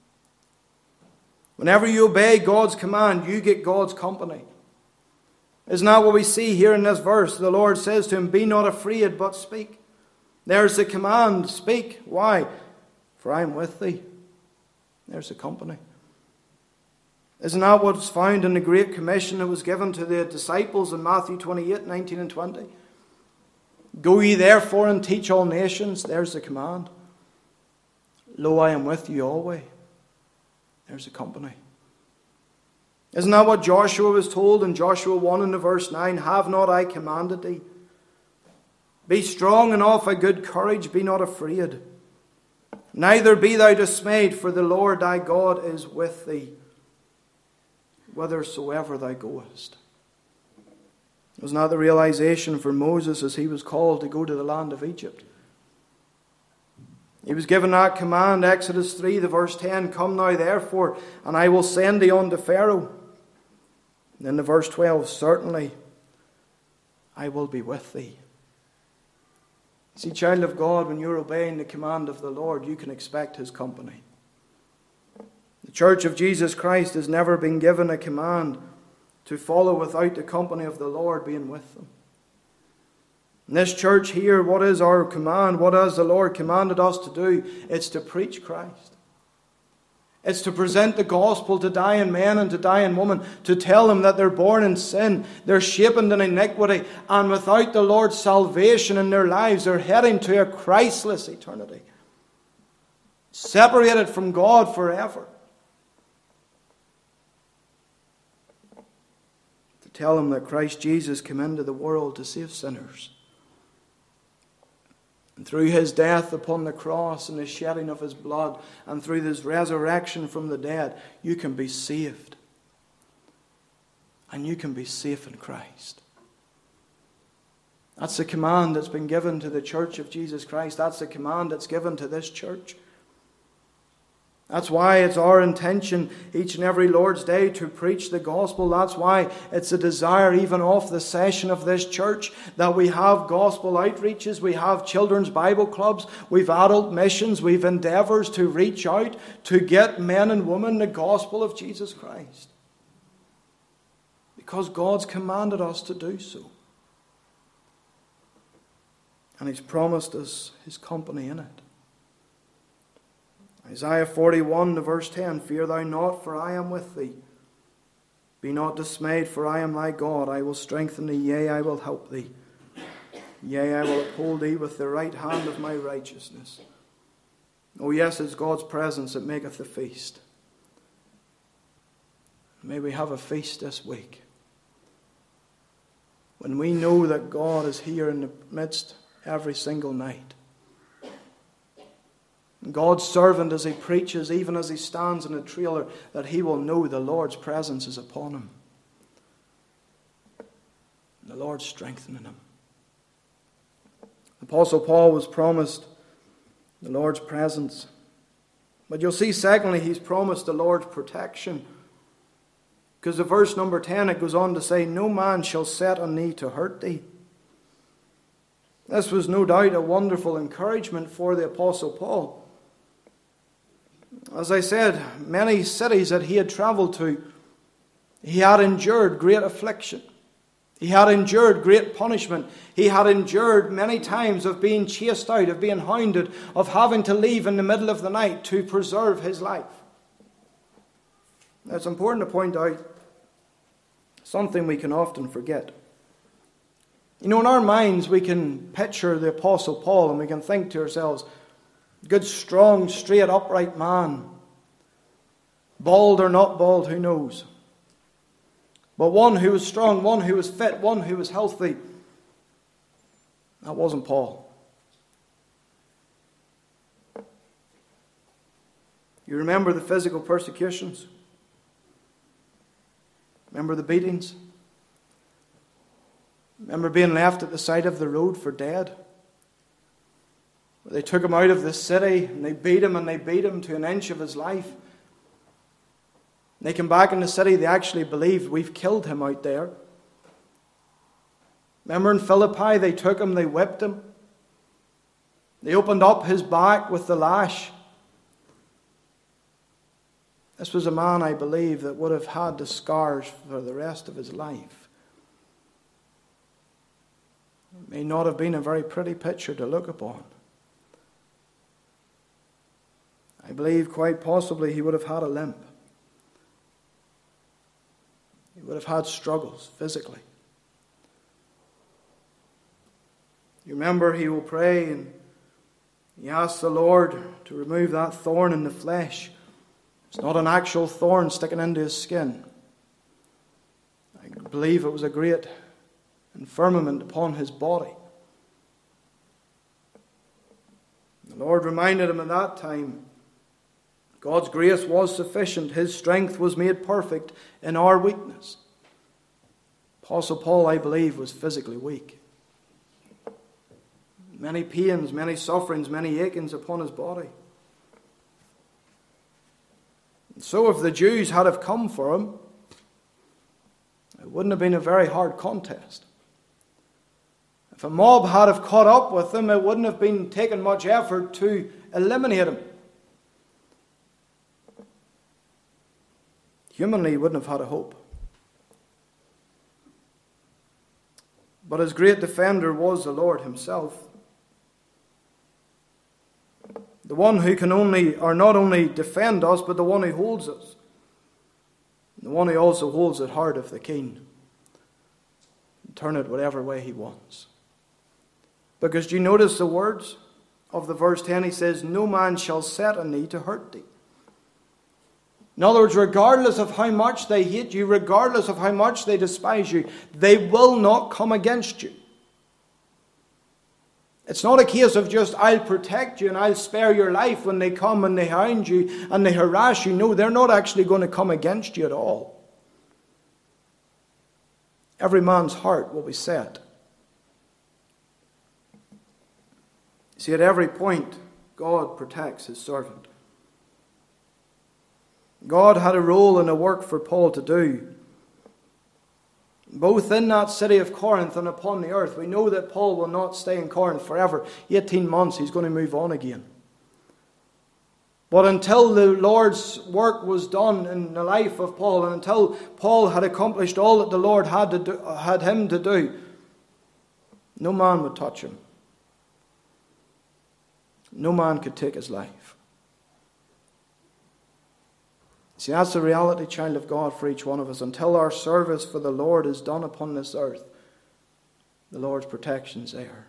Whenever you obey God's command, you get God's company. Isn't that what we see here in this verse? The Lord says to him, be not afraid, but speak. There's the command, speak. Why? For I am with thee. There's the company. Isn't that what's found in the Great Commission that was given to the disciples in Matthew twenty-eight, nineteen and twenty? Go ye therefore and teach all nations. There's the command. Lo, I am with you always. There's the company. Isn't that what Joshua was told in Joshua one and verse nine? Have not I commanded thee? Be strong and of a good courage, be not afraid. Neither be thou dismayed, for the Lord thy God is with thee, whithersoever thou goest. It was not the realization for Moses as he was called to go to the land of Egypt. He was given that command, Exodus three, the verse ten, come now therefore, and I will send thee unto Pharaoh. And then the verse twelve, certainly I will be with thee. See, child of God, when you're obeying the command of the Lord, you can expect His company. The Church of Jesus Christ has never been given a command to follow without the company of the Lord being with them. In this church here, what is our command? What has the Lord commanded us to do? It's to preach Christ. It's to present the gospel to dying men and to dying women, to tell them that they're born in sin, they're shapen in iniquity, and without the Lord's salvation in their lives, they're heading to a Christless eternity, separated from God forever. To tell them that Christ Jesus came into the world to save sinners. And through His death upon the cross and the shedding of His blood and through His resurrection from the dead, you can be saved. And you can be safe in Christ. That's the command that's been given to the Church of Jesus Christ. That's the command that's given to this church. That's why it's our intention each and every Lord's Day to preach the gospel. That's why it's a desire even off the session of this church that we have gospel outreaches, we have children's Bible clubs, we've adult missions, we've endeavours to reach out to get men and women the gospel of Jesus Christ. Because God's commanded us to do so. And He's promised us His company in it. Isaiah forty-one, verse ten, fear thou not, for I am with thee. Be not dismayed, for I am thy God. I will strengthen thee, yea, I will help thee. Yea, I will uphold thee with the right hand of my righteousness. Oh yes, it's God's presence that maketh the feast. May we have a feast this week, when we know that God is here in the midst every single night. God's servant, as he preaches, even as he stands in a trailer, that he will know the Lord's presence is upon him. The Lord's strengthening him. The Apostle Paul was promised the Lord's presence. But you'll see, secondly, he's promised the Lord's protection. Because the verse number ten, it goes on to say, no man shall set on thee to hurt thee. This was no doubt a wonderful encouragement for the Apostle Paul. As I said, many cities that he had travelled to, he had endured great affliction. He had endured great punishment. He had endured many times of being chased out, of being hounded, of having to leave in the middle of the night to preserve his life. Now, it's important to point out something we can often forget. You know, in our minds we can picture the Apostle Paul and we can think to ourselves, good, strong, straight, upright man. Bald or not bald, who knows? But one who was strong, one who was fit, one who was healthy. That wasn't Paul. You remember the physical persecutions? Remember the beatings? Remember being left at the side of the road for dead? They took him out of the city and they beat him and they beat him to an inch of his life. They came back in the city, they actually believed we've killed him out there. Remember in Philippi, they took him, they whipped him. They opened up his back with the lash. This was a man, I believe, that would have had the scars for the rest of his life. It may not have been a very pretty picture to look upon. I believe quite possibly he would have had a limp. He would have had struggles physically. You remember he will pray and he asks the Lord to remove that thorn in the flesh. It's not an actual thorn sticking into his skin. I believe it was a great infirmity upon his body. The Lord reminded him at that time, God's grace was sufficient. His strength was made perfect in our weakness. Apostle Paul, I believe, was physically weak. Many pains, many sufferings, many achings upon his body. And so if the Jews had have come for him, it wouldn't have been a very hard contest. If a mob had have caught up with him, it wouldn't have been taken much effort to eliminate him. Humanly, he wouldn't have had a hope. But his great defender was the Lord himself. The one who can only, or not only defend us, but the one who holds us. The one who also holds the heart of the king. And turn it whatever way he wants. Because do you notice the words of the verse ten? He says, no man shall set on thee to hurt thee. In other words, regardless of how much they hate you, regardless of how much they despise you, they will not come against you. It's not a case of just, I'll protect you and I'll spare your life when they come and they hound you and they harass you. No, they're not actually going to come against you at all. Every man's heart will be set. See, at every point, God protects his servant. God had a role and a work for Paul to do, both in that city of Corinth and upon the earth. We know that Paul will not stay in Corinth forever. eighteen months, he's going to move on again. But until the Lord's work was done in the life of Paul, and until Paul had accomplished all that the Lord had, to do, had him to do, no man would touch him. No man could take his life. See, that's the reality, child of God, for each one of us. Until our service for the Lord is done upon this earth, the Lord's protection is there.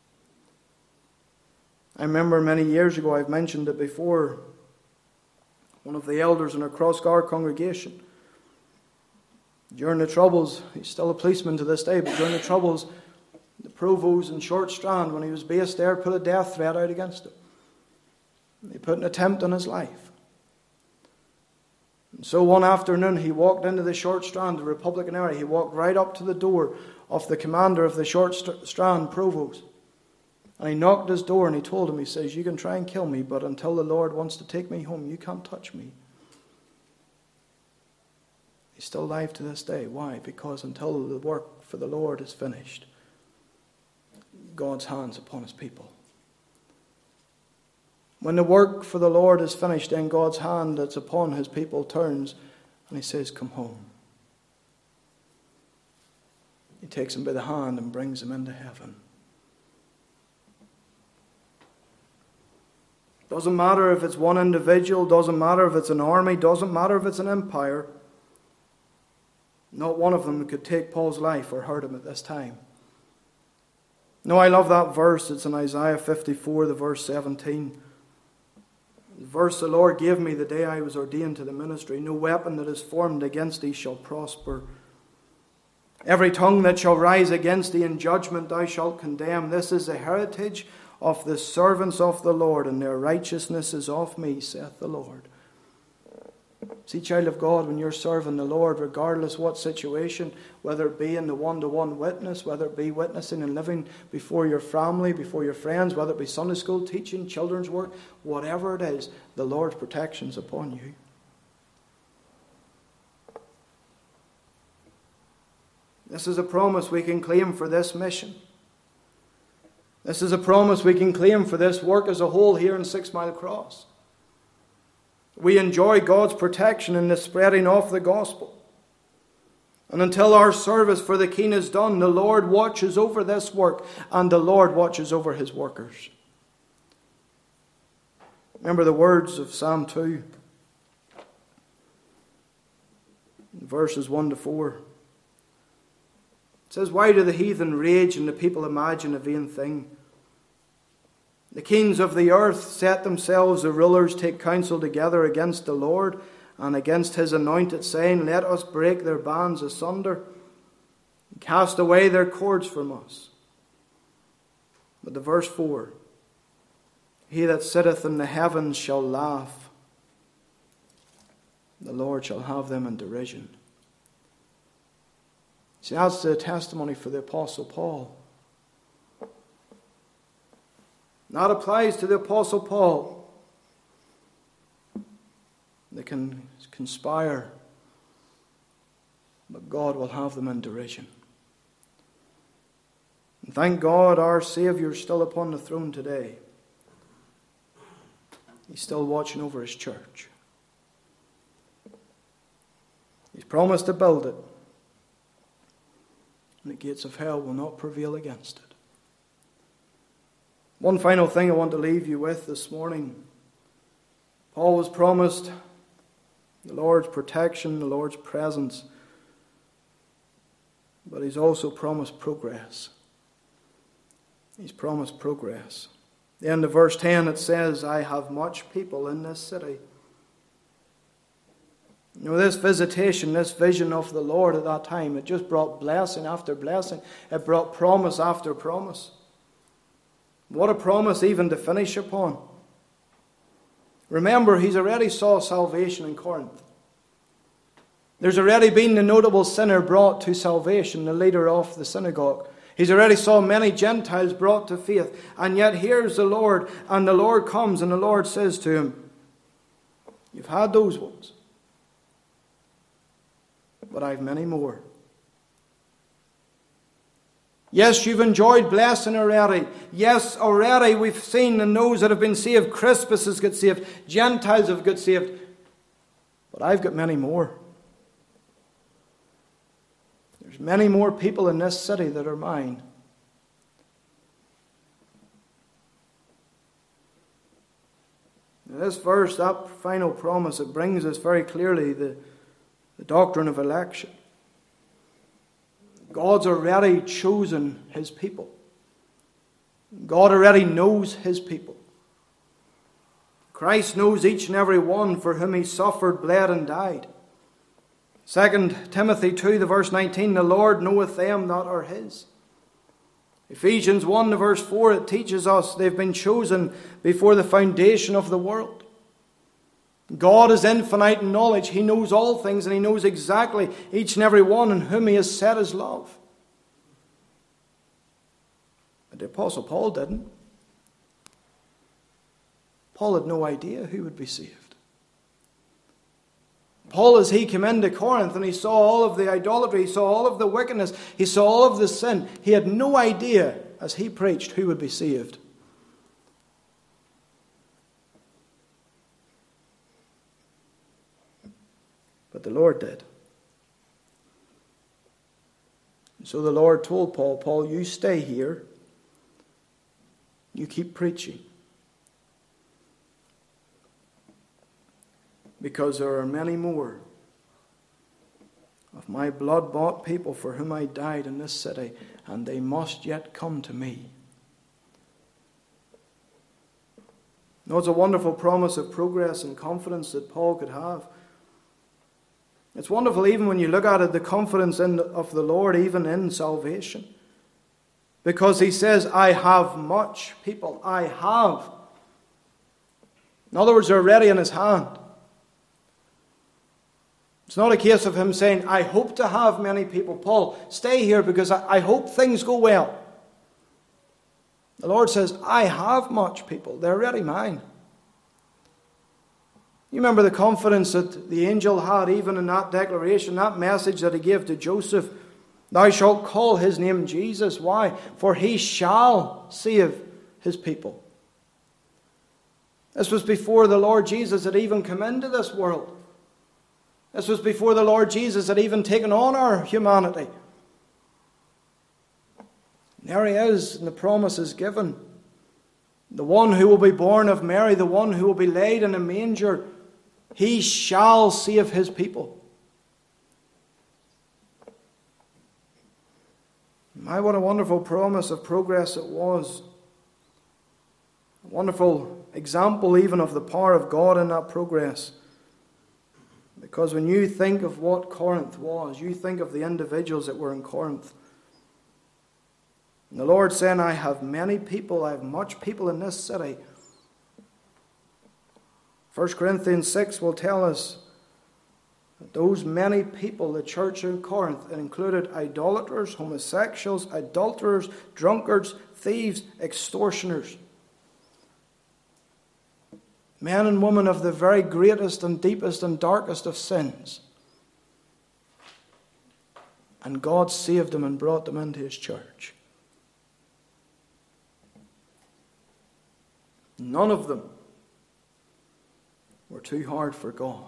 I remember many years ago, I've mentioned it before, one of the elders in a Crossgar congregation, during the Troubles, he's still a policeman to this day, but during the Troubles, the provost in Short Strand, when he was based there, put a death threat out against him. They put an attempt on his life. And so one afternoon he walked into the Short Strand, the Republican area. He walked right up to the door of the commander of the Short Strand provost. And he knocked his door and he told him, he says, you can try and kill me, but until the Lord wants to take me home, you can't touch me. He's still alive to this day. Why? Because until the work for the Lord is finished, God's hand's upon his people. When the work for the Lord is finished, then God's hand that's upon his people turns and he says, come home. He takes him by the hand and brings him into heaven. Doesn't matter if it's one individual, doesn't matter if it's an army, doesn't matter if it's an empire. Not one of them could take Paul's life or hurt him at this time. No, I love that verse. It's in Isaiah fifty-four, the verse seventeen. The verse the Lord gave me the day I was ordained to the ministry. No weapon that is formed against thee shall prosper. Every tongue that shall rise against thee in judgment thou shalt condemn. This is the heritage of the servants of the Lord, and their righteousness is of me, saith the Lord. See, child of God, when you're serving the Lord, regardless what situation, whether it be in the one-to-one witness, whether it be witnessing and living before your family, before your friends, whether it be Sunday school, teaching, children's work, whatever it is, the Lord's protection is upon you. This is a promise we can claim for this mission. This is a promise we can claim for this work as a whole here in Six Mile Cross. We enjoy God's protection in the spreading of the gospel. And until our service for the King is done, the Lord watches over this work, and the Lord watches over his workers. Remember the words of Psalm two, verses one to four. It says, "Why do the heathen rage and the people imagine a vain thing? The kings of the earth set themselves, the rulers take counsel together against the Lord and against his anointed, saying, Let us break their bands asunder and cast away their cords from us." But the verse four, "He that sitteth in the heavens shall laugh. The Lord shall have them in derision." See, that's the testimony for the Apostle Paul. That applies to the Apostle Paul. They can conspire, but God will have them in derision. And thank God our Saviour is still upon the throne today. He's still watching over his church. He's promised to build it, and the gates of hell will not prevail against it. One final thing I want to leave you with this morning. Paul was promised the Lord's protection, the Lord's presence, but he's also promised progress. He's promised progress. At the end of verse ten it says, "I have much people in this city." You know, this visitation, this vision of the Lord at that time, it just brought blessing after blessing. It brought promise after promise. What a promise even to finish upon. Remember, he's already saw salvation in Corinth. There's already been the notable sinner brought to salvation, the leader of the synagogue. He's already saw many Gentiles brought to faith. And yet here's the Lord, and the Lord comes and the Lord says to him, "You've had those ones, but I've many more. Yes, you've enjoyed blessing already. Yes, already we've seen and those that have been saved. Crispus has got saved. Gentiles have got saved. But I've got many more. There's many more people in this city that are mine." Now this verse, that final promise, it brings us very clearly the, the doctrine of election. God's already chosen his people. God already knows his people. Christ knows each and every one for whom he suffered, bled, and died. Second Timothy two, the verse nineteen, "The Lord knoweth them that are his." Ephesians one, the verse four, it teaches us they've been chosen before the foundation of the world. God is infinite in knowledge. He knows all things, and he knows exactly each and every one in whom he has set his love. But the Apostle Paul didn't. Paul had no idea who would be saved. Paul, as he came into Corinth and he saw all of the idolatry, he saw all of the wickedness, he saw all of the sin, he had no idea, as he preached, who would be saved. But the Lord did. So the Lord told Paul, "Paul, you stay here. You keep preaching. Because there are many more of my blood-bought people for whom I died in this city, and they must yet come to me." Now, it's a wonderful promise of progress and confidence that Paul could have. It's wonderful even when you look at it, the confidence in, of the Lord even in salvation. Because he says, "I have much people." I have. In other words, they're already in his hand. It's not a case of him saying, I hope to have many people. Paul, stay here because I, I hope things go well. The Lord says, I have much people. They're already mine. You remember the confidence that the angel had even in that declaration, that message that he gave to Joseph. Thou shalt call his name Jesus. Why? For he shall save his people. This was before the Lord Jesus had even come into this world. This was before the Lord Jesus had even taken on our humanity. And there he is, and the promise is given. The one who will be born of Mary, the one who will be laid in a manger, he shall save his people. My, what a wonderful promise of progress it was. A wonderful example even of the power of God in that progress. Because when you think of what Corinth was, you think of the individuals that were in Corinth. And the Lord saying, I have many people, I have much people in this city. First Corinthians six will tell us that those many people, the church in Corinth, included idolaters, homosexuals, adulterers, drunkards, thieves, extortioners. Men and women of the very greatest and deepest and darkest of sins. And God saved them and brought them into his church. None of them were too hard for God.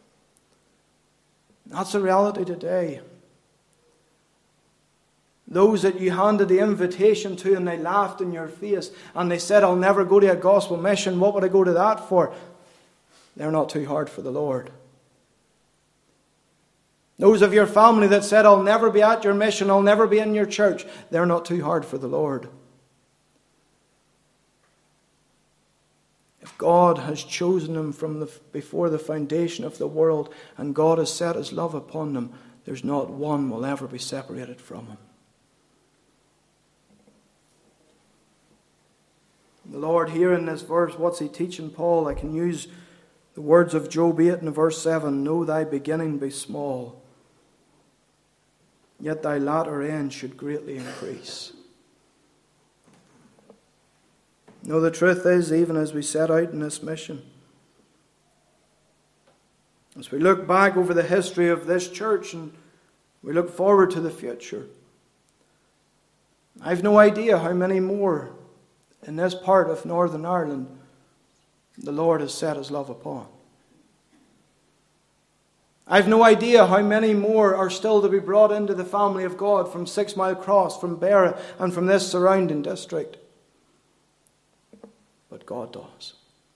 That's a reality today. Those that you handed the invitation to and they laughed in your face and they said, I'll never go to a gospel mission. What would I go to that for? They're not too hard for the Lord. Those of your family that said, I'll never be at your mission, I'll never be in your church. They're not too hard for the Lord. If God has chosen them from the, before the foundation of the world and God has set his love upon them, there's not one will ever be separated from him. The Lord here in this verse, what's he teaching Paul? I can use the words of Job eight in verse seven. Know thy beginning be small, yet thy latter end should greatly increase. No, the truth is, even as we set out in this mission, as we look back over the history of this church and we look forward to the future, I've no idea how many more in this part of Northern Ireland the Lord has set his love upon. I've no idea how many more are still to be brought into the family of God from Six Mile Cross, from Beara, and from this surrounding district. But God does.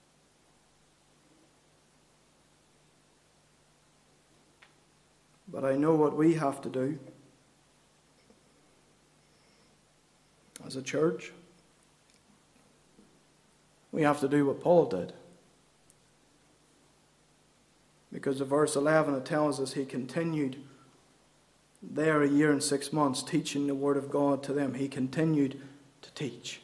But I know what we have to do as a church. We have to do what Paul did. Because of verse eleven, it tells us he continued there a year and six months teaching the word of God to them. He continued to teach.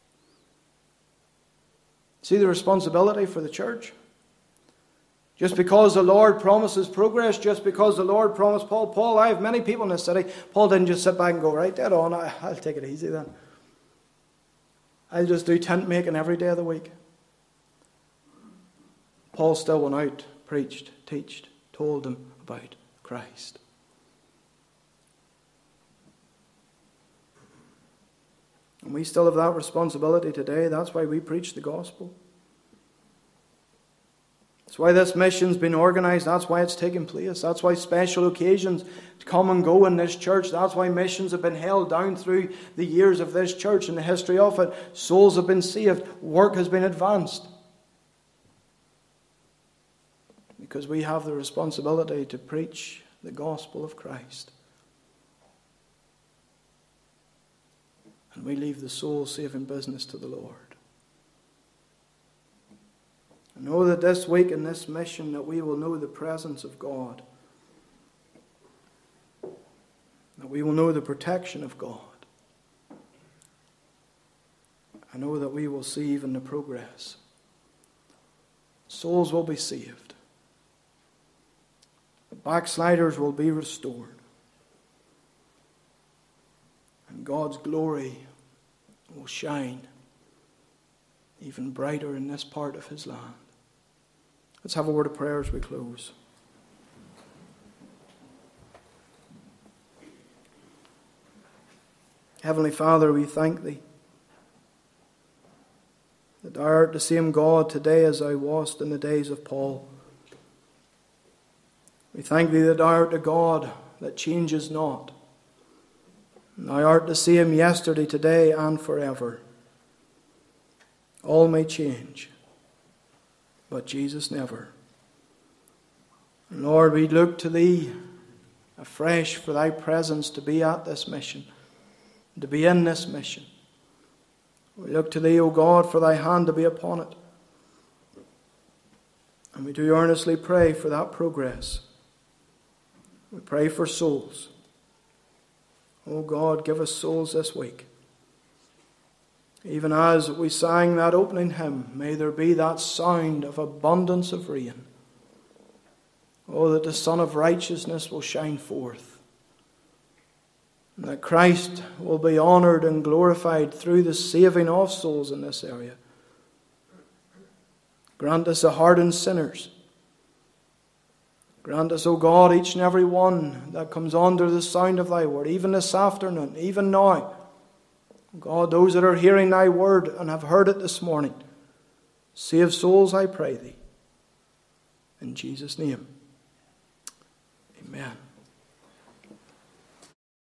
See the responsibility for the church? Just because the Lord promises progress, just because the Lord promised Paul, Paul, I have many people in this city. Paul didn't just sit back and go, right, dead on, I'll take it easy then. I'll just do tent making every day of the week. Paul still went out, preached, teached, told them about Christ. And we still have that responsibility today. That's why we preach the gospel. That's why this mission's been organized. That's why it's taking place. That's why special occasions come and go in this church. That's why missions have been held down through the years of this church and the history of it. Souls have been saved. Work has been advanced. Because we have the responsibility to preach the gospel of Christ. And we leave the soul-saving business to the Lord. I know that this week in this mission that we will know the presence of God. That we will know the protection of God. I know that we will see even the progress. Souls will be saved. The backsliders will be restored. And God's glory will shine even brighter in this part of his land. Let's have a word of prayer as we close. Heavenly Father, we thank thee that thou art the same God today as thou wast in the days of Paul. We thank thee that thou art the God that changes not. Thou art the same yesterday, today, and forever. All may change, but Jesus never. And Lord, we look to thee afresh for thy presence to be at this mission, to be in this mission. We look to thee, O God, for thy hand to be upon it. And we do earnestly pray for that progress. We pray for souls. O God, give us souls this week. Even as we sang that opening hymn, may there be that sound of abundance of rain. Oh, that the Sun of Righteousness will shine forth. And that Christ will be honoured and glorified through the saving of souls in this area. Grant us the hardened sinners. Grant us, O God, each and every one that comes under the sound of thy word, even this afternoon, even now. God, those that are hearing thy word and have heard it this morning, save souls, I pray thee. In Jesus' name, amen.